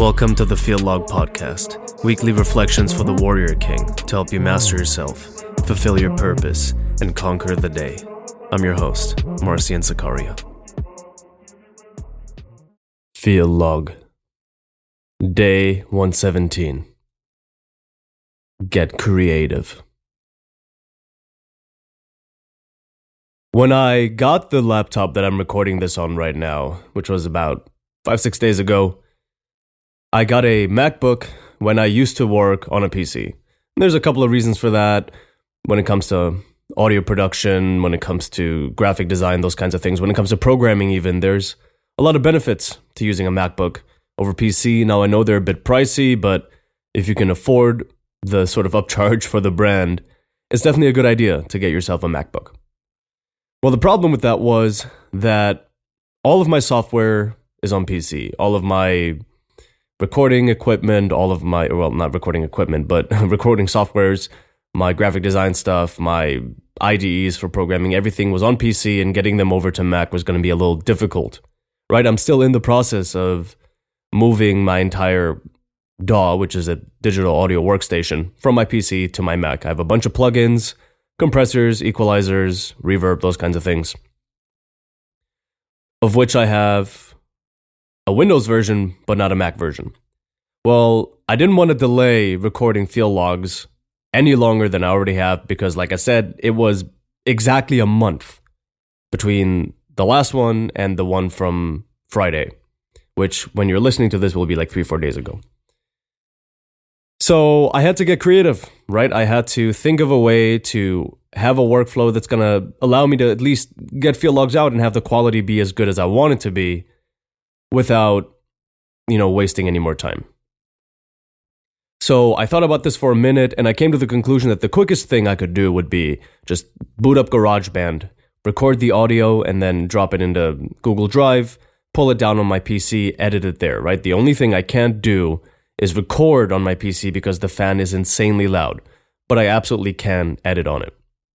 Welcome to the Field Log Podcast, weekly reflections for the Warrior King to help you master yourself, fulfill your purpose, and conquer the day. I'm your host, Marcian Sakaria. Field Log, Day 117. Get creative. When I got the laptop that I'm recording this on right now, which was about 5-6 days ago, I got a MacBook when I used to work on a PC. There's a couple of reasons for that when it comes to audio production, when it comes to graphic design, those kinds of things. When it comes to programming even, there's a lot of benefits to using a MacBook over PC. Now, I know they're a bit pricey, but if you can afford the sort of upcharge for the brand, it's definitely a good idea to get yourself a MacBook. Well, the problem with that was that all of my software is on PC. All of my recording equipment, not recording equipment, but recording softwares, my graphic design stuff, my IDEs for programming, everything was on PC, and getting them over to Mac was going to be a little difficult, right? I'm still in the process of moving my entire DAW, which is a digital audio workstation, from my PC to my Mac. I have a bunch of plugins, compressors, equalizers, reverb, those kinds of things, of which I have a Windows version, but not a Mac version. Well, I didn't want to delay recording field logs any longer than I already have because, like I said, it was exactly a month between the last one and the one from Friday, which when you're listening to this will be like 3-4 days ago. So I had to get creative, right? I had to think of a way to have a workflow that's going to allow me to at least get field logs out and have the quality be as good as I want it to be without, wasting any more time. So I thought about this for a minute, and I came to the conclusion that the quickest thing I could do would be just boot up GarageBand, record the audio, and then drop it into Google Drive, pull it down on my PC, edit it there, right? The only thing I can't do is record on my PC because the fan is insanely loud, but I absolutely can edit on it.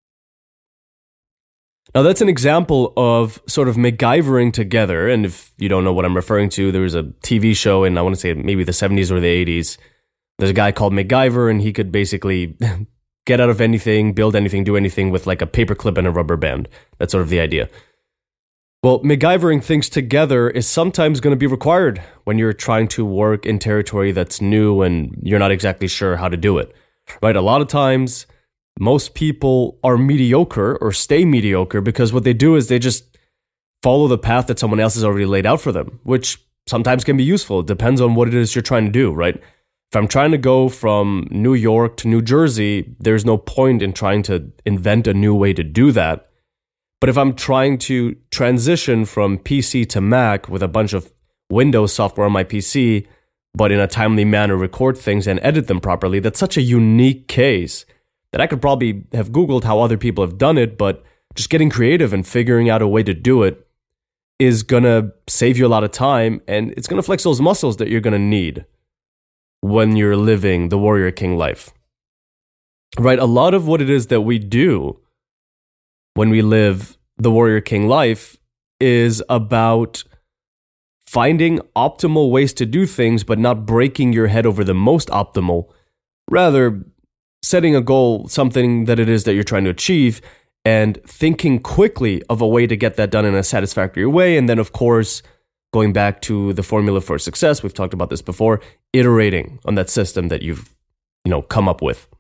Now, that's an example of sort of MacGyvering together, and if you don't know what I'm referring to, there was a TV show in, I want to say maybe the 70s or the 80s. There's a guy called MacGyver, and he could basically get out of anything, build anything, do anything with like a paperclip and a rubber band. That's sort of the idea. Well, MacGyvering things together is sometimes going to be required when you're trying to work in territory that's new and you're not exactly sure how to do it, right? A lot of times, most people are mediocre or stay mediocre because what they do is they just follow the path that someone else has already laid out for them, which sometimes can be useful. It depends on what it is you're trying to do, right? If I'm trying to go from New York to New Jersey, there's no point in trying to invent a new way to do that. But if I'm trying to transition from PC to Mac with a bunch of Windows software on my PC, but in a timely manner record things and edit them properly, that's such a unique case that I could probably have Googled how other people have done it, but just getting creative and figuring out a way to do it is going to save you a lot of time, and it's going to flex those muscles that you're going to need when you're living the Warrior King life. Right? A lot of what it is that we do when we live the Warrior King life is about finding optimal ways to do things, but not breaking your head over the most optimal. Rather, setting a goal, something that it is that you're trying to achieve, and thinking quickly of a way to get that done in a satisfactory way. And then, of course, going back to the formula for success, we've talked about this before, iterating on that system that you've, come up with.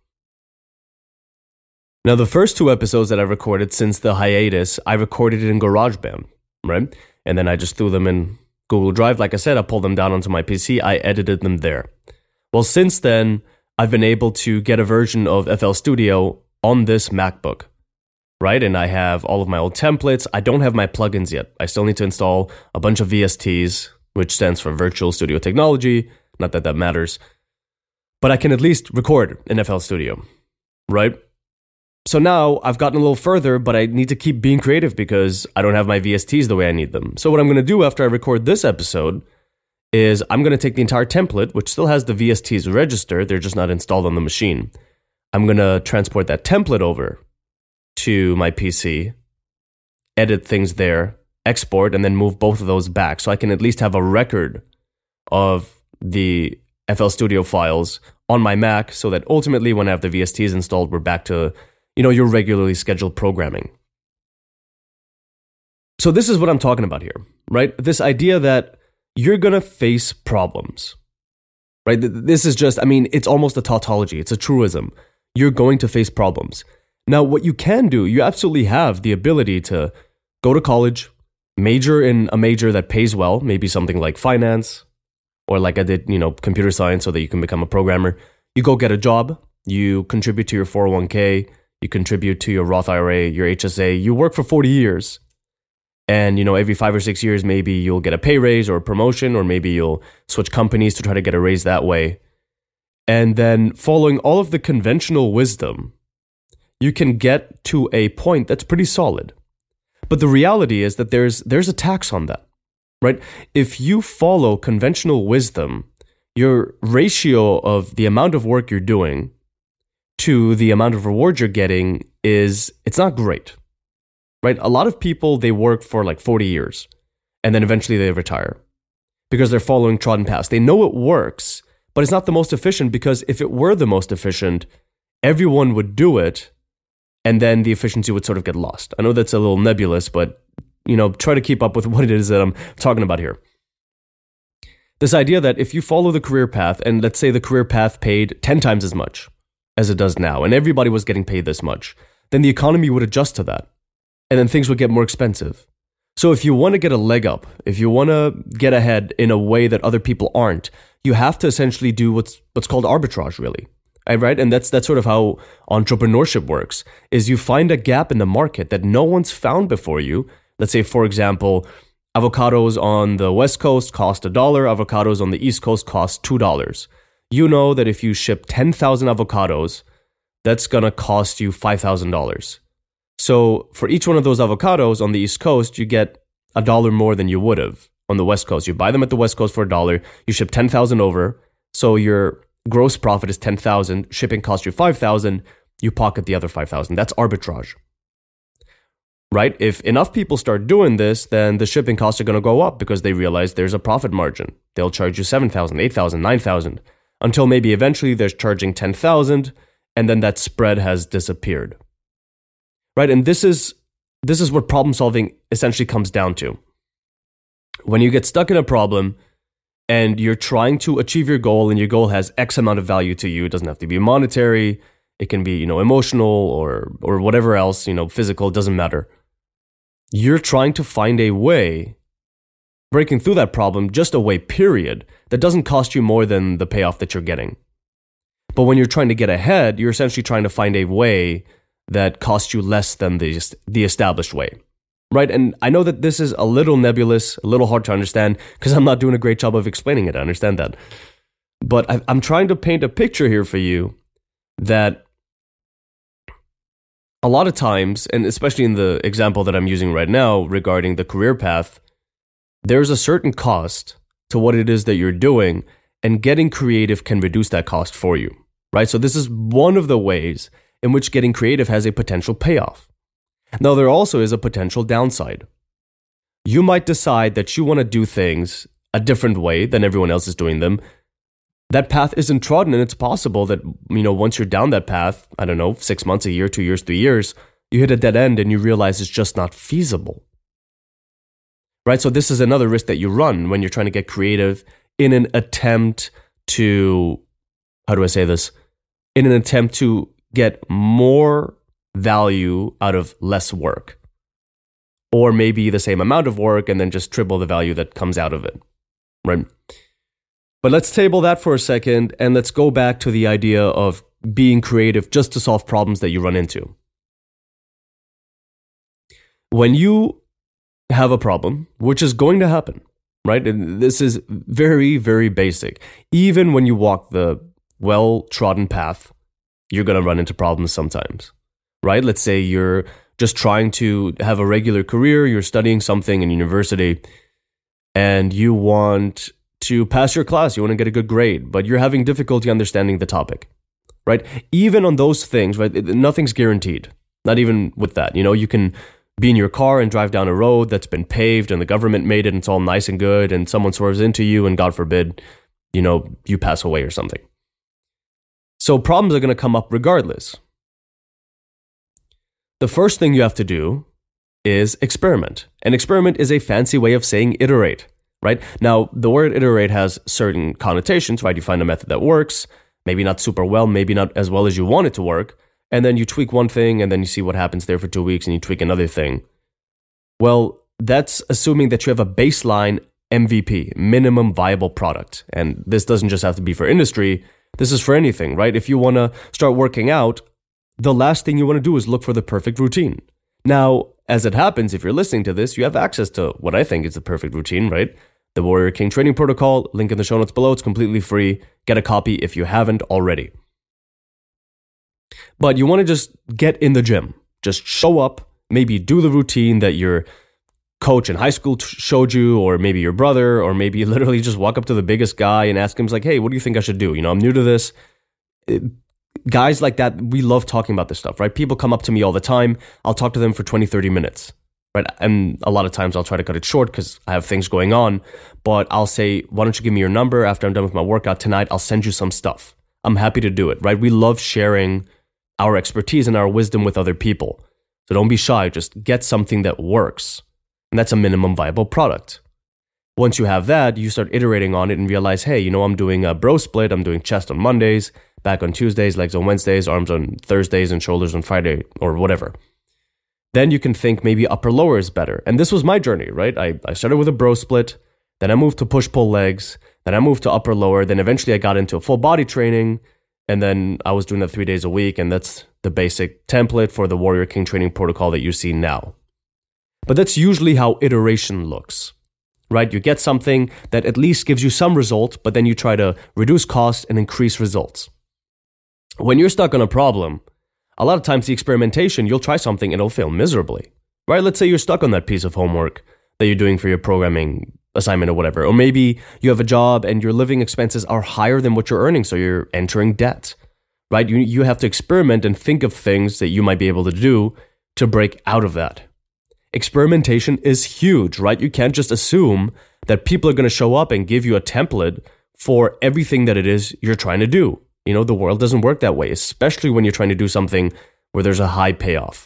Now, the first 2 episodes that I recorded since the hiatus, I recorded it in GarageBand, right? And then I just threw them in Google Drive. Like I said, I pulled them down onto my PC. I edited them there. Well, since then, I've been able to get a version of FL Studio on this MacBook, right? And I have all of my old templates. I don't have my plugins yet. I still need to install a bunch of VSTs, which stands for Virtual Studio Technology. Not that that matters. But I can at least record in FL Studio, right? So now I've gotten a little further, but I need to keep being creative because I don't have my VSTs the way I need them. So what I'm going to do after I record this episode is I'm going to take the entire template, which still has the VSTs registered, they're just not installed on the machine. I'm going to transport that template over to my PC, edit things there, export, and then move both of those back so I can at least have a record of the FL Studio files on my Mac so that ultimately when I have the VSTs installed, we're back to, your regularly scheduled programming. So this is what I'm talking about here, right? This idea that you're going to face problems, right? This is just, it's almost a tautology. It's a truism. You're going to face problems. Now, what you can do, you absolutely have the ability to go to college, major in a major that pays well, maybe something like finance, or like I did, computer science so that you can become a programmer. You go get a job, you contribute to your 401k, you contribute to your Roth IRA, your HSA, you work for 40 years. And, every 5 or 6 years, maybe you'll get a pay raise or a promotion, or maybe you'll switch companies to try to get a raise that way. And then following all of the conventional wisdom, you can get to a point that's pretty solid. But the reality is that there's a tax on that, right? If you follow conventional wisdom, your ratio of the amount of work you're doing to the amount of reward you're getting it's not great. Right? A lot of people, they work for like 40 years and then eventually they retire because they're following trodden paths. They know it works, but it's not the most efficient, because if it were the most efficient, everyone would do it and then the efficiency would sort of get lost. I know that's a little nebulous, but try to keep up with what it is that I'm talking about here. This idea that if you follow the career path, and let's say the career path paid 10 times as much as it does now, and everybody was getting paid this much, then the economy would adjust to that. And then things would get more expensive. So if you want to get a leg up, if you want to get ahead in a way that other people aren't, you have to essentially do what's called arbitrage, really. Right? And that's sort of how entrepreneurship works, is you find a gap in the market that no one's found before you. Let's say, for example, avocados on the West Coast cost $1, avocados on the East Coast cost $2. You know that if you ship 10,000 avocados, that's going to cost you $5,000. So for each one of those avocados on the East Coast, you get $1 more than you would have on the West Coast. You buy them at the West Coast for $1, you ship 10,000 over, so your gross profit is 10,000, shipping costs you 5,000, you pocket the other 5,000. That's arbitrage. Right? If enough people start doing this, then the shipping costs are going to go up because they realize there's a profit margin. They'll charge you 7,000, 8,000, 9,000, until maybe eventually they're charging 10,000, and then that spread has disappeared. Right? And this is what problem solving essentially comes down to. When you get stuck in a problem and you're trying to achieve your goal, and your goal has X amount of value to you, it doesn't have to be monetary, it can be, emotional or whatever else, physical, it doesn't matter. You're trying to find a way, breaking through that problem, just a way, period, that doesn't cost you more than the payoff that you're getting. But when you're trying to get ahead, you're essentially trying to find a way that costs you less than the established way, right? And I know that this is a little nebulous, a little hard to understand, because I'm not doing a great job of explaining it. I understand that. But I'm trying to paint a picture here for you that a lot of times, and especially in the example that I'm using right now regarding the career path, there's a certain cost to what it is that you're doing, and getting creative can reduce that cost for you, right? So this is one of the ways in which getting creative has a potential payoff. Now, there also is a potential downside. You might decide that you want to do things a different way than everyone else is doing them. That path isn't trodden, and it's possible that, once you're down that path, 6 months, a year, 2 years, 3 years, you hit a dead end and you realize it's just not feasible. Right? So this is another risk that you run when you're trying to get creative in an attempt to, in an attempt to get more value out of less work, or maybe the same amount of work and then just triple the value that comes out of it, right? But let's table that for a second, and let's go back to the idea of being creative just to solve problems that you run into. When you have a problem, which is going to happen, right? And this is very, very basic. Even when you walk the well-trodden path, you're going to run into problems sometimes, right? Let's say you're just trying to have a regular career, you're studying something in university, and you want to pass your class, you want to get a good grade, but you're having difficulty understanding the topic, right? Even on those things, right? Nothing's guaranteed. Not even with that. You can be in your car and drive down a road that's been paved and the government made it and it's all nice and good, and someone swerves into you and God forbid, you pass away or something. So problems are going to come up regardless. The first thing you have to do is experiment. An experiment is a fancy way of saying iterate, right? Now, the word iterate has certain connotations, right? You find a method that works, maybe not super well, maybe not as well as you want it to work, and then you tweak one thing, and then you see what happens there for 2 weeks, and you tweak another thing. Well, that's assuming that you have a baseline MVP, minimum viable product. And this doesn't just have to be for industry, this is for anything, right? If you want to start working out, the last thing you want to do is look for the perfect routine. Now, as it happens, if you're listening to this, you have access to what I think is the perfect routine, right? The Warrior King Training Protocol, link in the show notes below. It's completely free. Get a copy if you haven't already. But you want to just get in the gym. Just show up, maybe do the routine that your coach in high school showed you, or maybe your brother, or maybe literally just walk up to the biggest guy and ask him, like, hey, what do you think I should do? I'm new to this. Guys like that, we love talking about this stuff, right? People come up to me all the time. I'll talk to them for 20, 30 minutes, right? And a lot of times I'll try to cut it short because I have things going on. But I'll say, why don't you give me your number after I'm done with my workout tonight? I'll send you some stuff. I'm happy to do it, right? We love sharing our expertise and our wisdom with other people. So don't be shy. Just get something that works. And that's a minimum viable product. Once you have that, you start iterating on it and realize, hey, I'm doing a bro split. I'm doing chest on Mondays, back on Tuesdays, legs on Wednesdays, arms on Thursdays, and shoulders on Friday, or whatever. Then you can think maybe upper lower is better. And this was my journey, right? I started with a bro split, then I moved to push-pull legs, then I moved to upper lower, then eventually I got into a full body training, and then I was doing that 3 days a week, and that's the basic template for the Warrior King Training Protocol that you see now. But that's usually how iteration looks, right? You get something that at least gives you some result, but then you try to reduce cost and increase results. When you're stuck on a problem, a lot of times the experimentation, you'll try something and it'll fail miserably, right? Let's say you're stuck on that piece of homework that you're doing for your programming assignment or whatever. Or maybe you have a job and your living expenses are higher than what you're earning, so you're entering debt, right? You have to experiment and think of things that you might be able to do to break out of that. Experimentation is huge, right? You can't just assume that people are going to show up and give you a template for everything that it is you're trying to do. The world doesn't work that way, especially when you're trying to do something where there's a high payoff.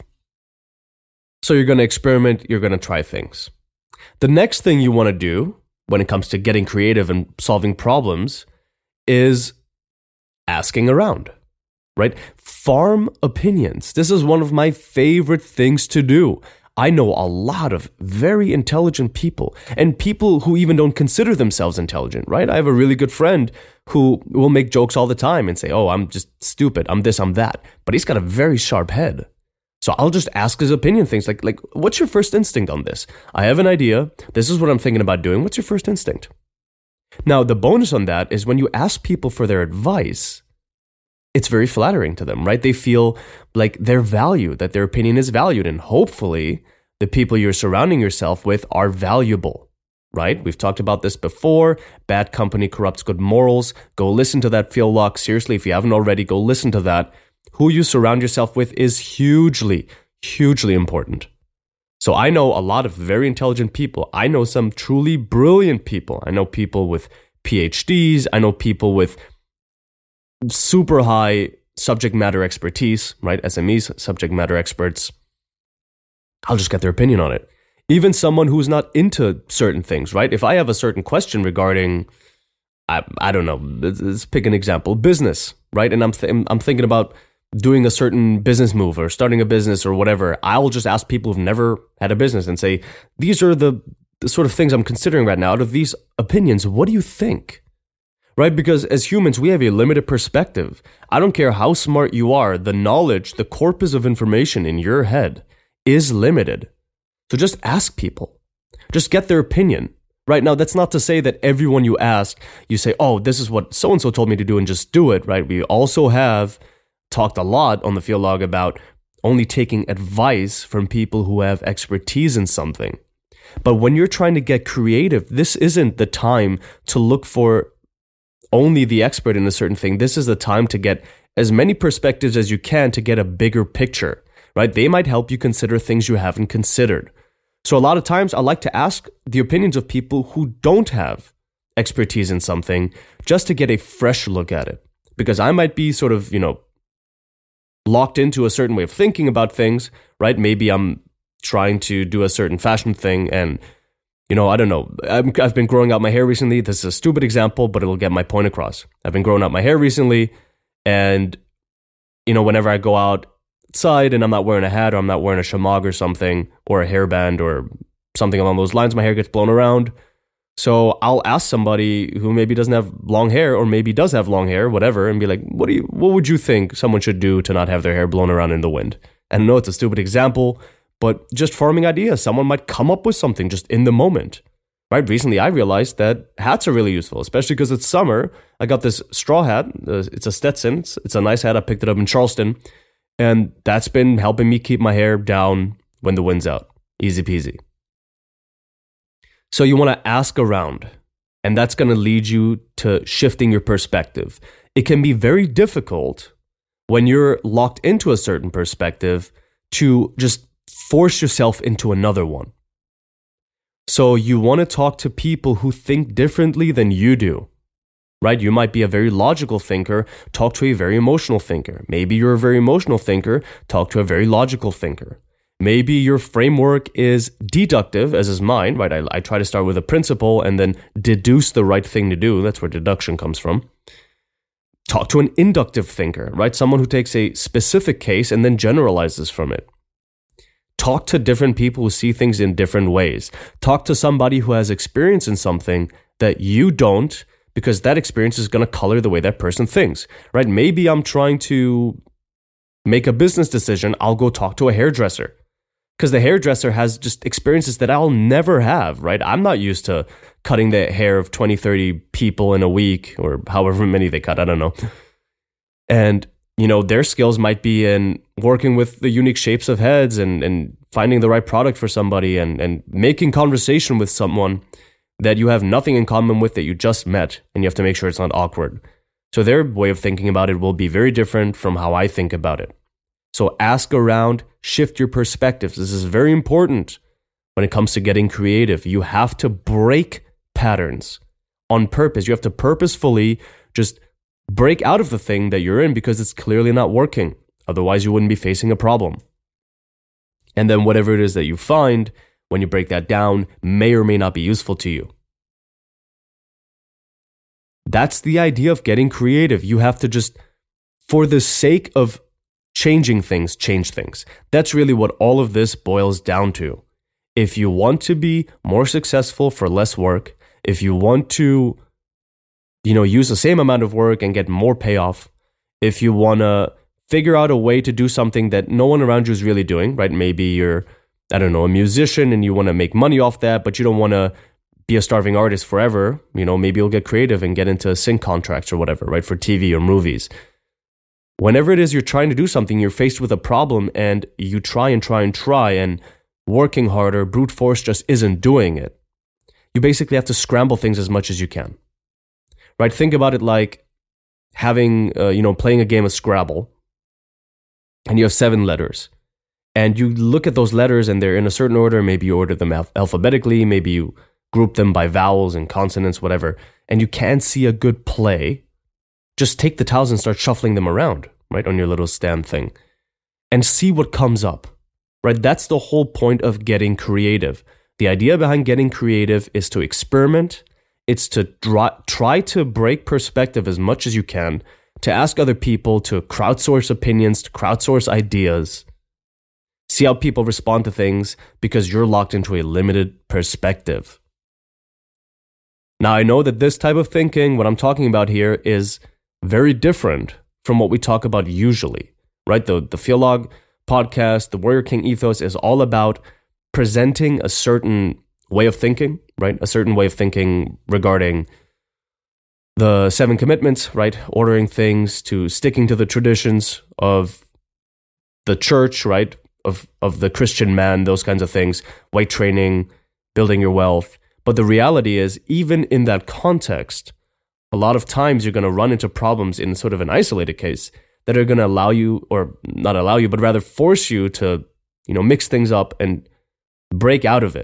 So you're going to experiment, you're going to try things. The next thing you want to do when it comes to getting creative and solving problems is asking around, right? Farm opinions. This is one of my favorite things to do. I know a lot of very intelligent people and people who even don't consider themselves intelligent, right? I have a really good friend who will make jokes all the time and say, oh, I'm just stupid, I'm this, I'm that. But he's got a very sharp head. So I'll just ask his opinion things like, what's your first instinct on this? I have an idea. This is what I'm thinking about doing. What's your first instinct? Now, the bonus on that is when you ask people for their advice, it's very flattering to them, right? They feel like they're valued, that their opinion is valued. And hopefully the people you're surrounding yourself with are valuable, right? We've talked about this before. Bad company corrupts good morals. Go listen to that Phil Locke. Seriously, if you haven't already, go listen to that. Who you surround yourself with is hugely, hugely important. So I know a lot of very intelligent people. I know some truly brilliant people. I know people with PhDs. I know people with super high subject matter expertise, right? SMEs, subject matter experts. I'll just get their opinion on it. Even someone who's not into certain things, right? If I have a certain question regarding, I don't know, let's pick an example, business, right? And I'm thinking about doing a certain business move or starting a business or whatever. I'll just ask people who've never had a business and say, these are the sort of things I'm considering right now. Out of these opinions, what do you think? Right? Because as humans, we have a limited perspective. I don't care how smart you are, the knowledge, the corpus of information in your head is limited. So just ask people. Just get their opinion. Right? Now, that's not to say that everyone you ask, you say, oh, this is what so-and-so told me to do and just do it, right? We also have talked a lot on the Field Log about only taking advice from people who have expertise in something. But when you're trying to get creative, this isn't the time to look for only the expert in a certain thing. This is the time to get as many perspectives as you can to get a bigger picture, right? They might help you consider things you haven't considered. So a lot of times I like to ask the opinions of people who don't have expertise in something just to get a fresh look at it. Because I might be sort of, locked into a certain way of thinking about things, right? Maybe I'm trying to do a certain fashion thing and, I don't know. I've been growing out my hair recently. This is a stupid example, but it'll get my point across. I've been growing out my hair recently and, whenever I go outside and I'm not wearing a hat or I'm not wearing a shamag or something or a hairband or something along those lines, my hair gets blown around. So I'll ask somebody who maybe doesn't have long hair or maybe does have long hair, whatever, and be like, what would you think someone should do to not have their hair blown around in the wind? And I know it's a stupid example, but just forming ideas. Someone might come up with something just in the moment, right? Recently, I realized that hats are really useful, especially because it's summer. I got this straw hat. It's a Stetson. It's a nice hat. I picked it up in Charleston, and that's been helping me keep my hair down when the wind's out. Easy peasy. So you want to ask around, and that's going to lead you to shifting your perspective. It can be very difficult when you're locked into a certain perspective to just force yourself into another one. So you want to talk to people who think differently than you do, right? You might be a very logical thinker, talk to a very emotional thinker. Maybe you're a very emotional thinker, talk to a very logical thinker. Maybe your framework is deductive, as is mine, right? I try to start with a principle and then deduce the right thing to do. That's where deduction comes from. Talk to an inductive thinker, right? Someone who takes a specific case and then generalizes from it. Talk to different people who see things in different ways. Talk to somebody who has experience in something that you don't, because that experience is going to color the way that person thinks, right? Maybe I'm trying to make a business decision. I'll go talk to a hairdresser because the hairdresser has just experiences that I'll never have, right? I'm not used to cutting the hair of 20, 30 people in a week or however many they cut. I don't know. And their skills might be in working with the unique shapes of heads and finding the right product for somebody and making conversation with someone that you have nothing in common with that you just met, and you have to make sure it's not awkward. So their way of thinking about it will be very different from how I think about it. So ask around, shift your perspectives. This is very important when it comes to getting creative. You have to break patterns on purpose. You have to purposefully just break out of the thing that you're in because it's clearly not working. Otherwise, you wouldn't be facing a problem. And then whatever it is that you find, when you break that down, may or may not be useful to you. That's the idea of getting creative. You have to just, for the sake of changing things, change things. That's really what all of this boils down to. If you want to be more successful for less work, if you want to use the same amount of work and get more payoff, if you want to figure out a way to do something that no one around you is really doing, right? Maybe you're, a musician and you want to make money off that, but you don't want to be a starving artist forever. Maybe you'll get creative and get into sync contracts or whatever, right? For TV or movies. Whenever it is you're trying to do something, you're faced with a problem and you try and working harder, brute force just isn't doing it. You basically have to scramble things as much as you can. Right? Think about it like having, playing a game of Scrabble and you have 7 letters and you look at those letters and they're in a certain order. Maybe you order them alphabetically. Maybe you group them by vowels and consonants, whatever, and you can't see a good play. Just take the tiles and start shuffling them around, right, on your little stand thing and see what comes up, right? That's the whole point of getting creative. The idea behind getting creative is to experiment. It's to try to break perspective as much as you can, to ask other people, to crowdsource opinions, to crowdsource ideas. See how people respond to things because you're locked into a limited perspective. Now, I know that this type of thinking, what I'm talking about here, is very different from what we talk about usually, right? The Philog podcast, the Warrior King ethos is all about presenting a certain way of thinking, right? A certain way of thinking regarding the 7 commitments, right? Ordering things, to sticking to the traditions of the church, right? Of the Christian man, those kinds of things, weight training, building your wealth. But the reality is, even in that context, a lot of times you're going to run into problems in sort of an isolated case that are going to allow you, or not allow you, but rather force you to, mix things up and break out of it.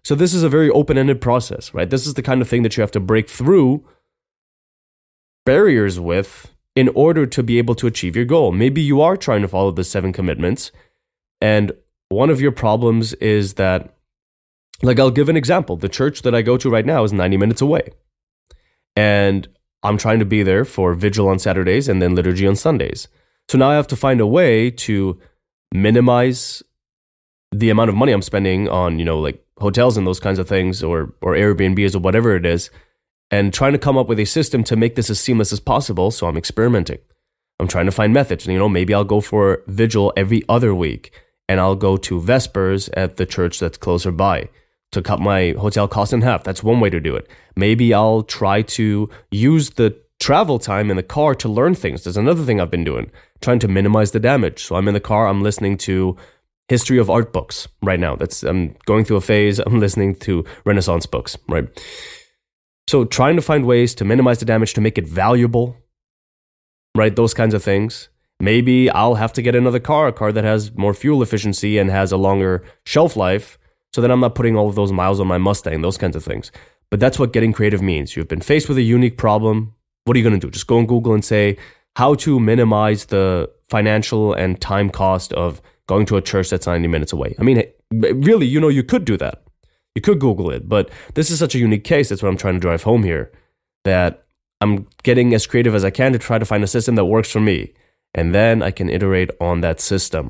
So this is a very open-ended process, right? This is the kind of thing that you have to break through barriers with in order to be able to achieve your goal. Maybe you are trying to follow the 7 commitments, and one of your problems is that, like, I'll give an example. The church that I go to right now is 90 minutes away. And I'm trying to be there for vigil on Saturdays and then liturgy on Sundays. So now I have to find a way to minimize the amount of money I'm spending on, like hotels and those kinds of things, or Airbnbs or whatever it is, and trying to come up with a system to make this as seamless as possible. So I'm experimenting. I'm trying to find methods. Maybe I'll go for vigil every other week, and I'll go to Vespers at the church that's closer by to cut my hotel cost in half. That's one way to do it. Maybe I'll try to use the travel time in the car to learn things. There's another thing I've been doing, trying to minimize the damage. So I'm in the car, I'm listening to history of art books right now. I'm going through a phase, I'm listening to Renaissance books, right? So trying to find ways to minimize the damage, to make it valuable, right? Those kinds of things. Maybe I'll have to get another car, a car that has more fuel efficiency and has a longer shelf life, so that I'm not putting all of those miles on my Mustang, those kinds of things. But that's what getting creative means. You've been faced with a unique problem. What are you going to do? Just go on Google and say, how to minimize the financial and time cost of going to a church that's 90 minutes away. I mean, really, you could do that. You could Google it, but this is such a unique case. That's what I'm trying to drive home here, that I'm getting as creative as I can to try to find a system that works for me. And then I can iterate on that system.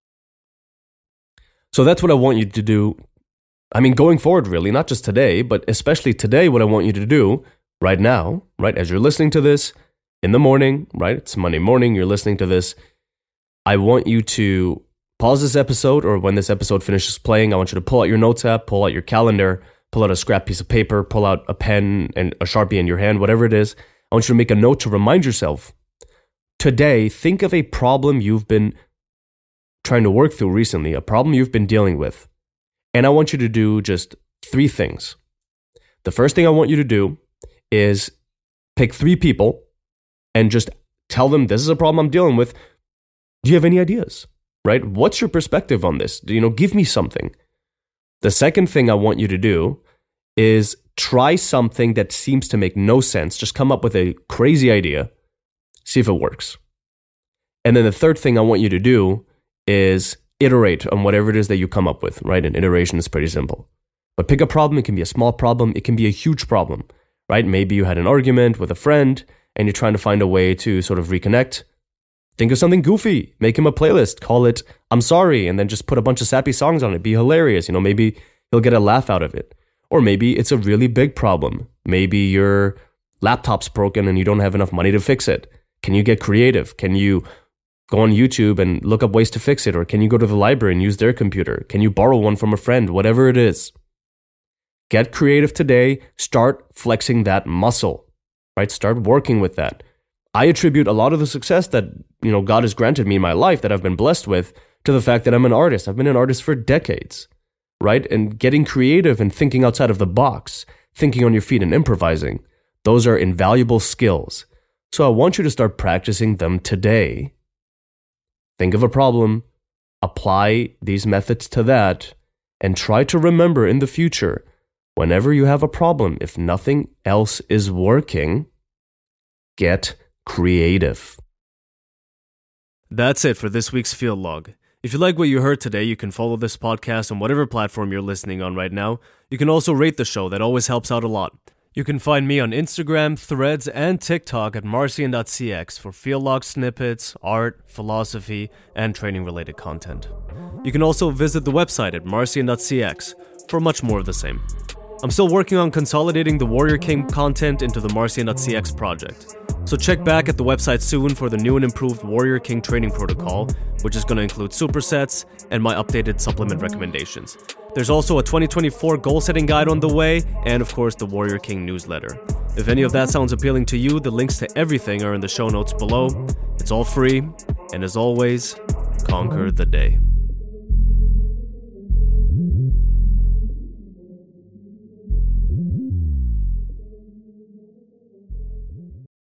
So that's what I want you to do. I mean, going forward, really, not just today, but especially today, what I want you to do right now, right, as you're listening to this in the morning, right, it's Monday morning, you're listening to this, I want you to pause this episode, or when this episode finishes playing, I want you to pull out your notes app, pull out your calendar, pull out a scrap piece of paper, pull out a pen and a Sharpie in your hand, whatever it is. I want you to make a note to remind yourself, today, think of a problem you've been trying to work through recently, a problem you've been dealing with. And I want you to do just 3 things. The first thing I want you to do is pick 3 people and just tell them, this is a problem I'm dealing with. Do you have any ideas? Right? What's your perspective on this? Give me something. The second thing I want you to do is try something that seems to make no sense. Just come up with a crazy idea. See if it works. And then the third thing I want you to do is iterate on whatever it is that you come up with, right? And iteration is pretty simple. But pick a problem. It can be a small problem. It can be a huge problem, right? Maybe you had an argument with a friend and you're trying to find a way to sort of reconnect. Think of something goofy. Make him a playlist. Call it I'm Sorry, and then just put a bunch of sappy songs on it. Be hilarious. Maybe he'll get a laugh out of it. Or maybe it's a really big problem. Maybe your laptop's broken and you don't have enough money to fix it. Can you get creative? Can you go on YouTube and look up ways to fix it? Or can you go to the library and use their computer? Can you borrow one from a friend? Whatever it is. Get creative today. Start flexing that muscle, right? Start working with that. I attribute a lot of the success that, God has granted me in my life, that I've been blessed with, to the fact that I'm an artist. I've been an artist for decades, right? And getting creative and thinking outside of the box, thinking on your feet and improvising, those are invaluable skills. So I want you to start practicing them today. Think of a problem, apply these methods to that, and try to remember in the future, whenever you have a problem, if nothing else is working, get creative. That's it for this week's Field Log. If you like what you heard today, you can follow this podcast on whatever platform you're listening on right now. You can also rate the show. That always helps out a lot. You can find me on Instagram, Threads, and TikTok at Marcian.cx for Field Log snippets, art, philosophy, and training-related content. You can also visit the website at Marcian.cx for much more of the same. I'm still working on consolidating the Warrior King content into the Marcian.cx project. So check back at the website soon for the new and improved Warrior King training protocol, which is going to include supersets and my updated supplement recommendations. There's also a 2024 goal-setting guide on the way, and of course the Warrior King newsletter. If any of that sounds appealing to you, the links to everything are in the show notes below. It's all free, and as always, conquer the day.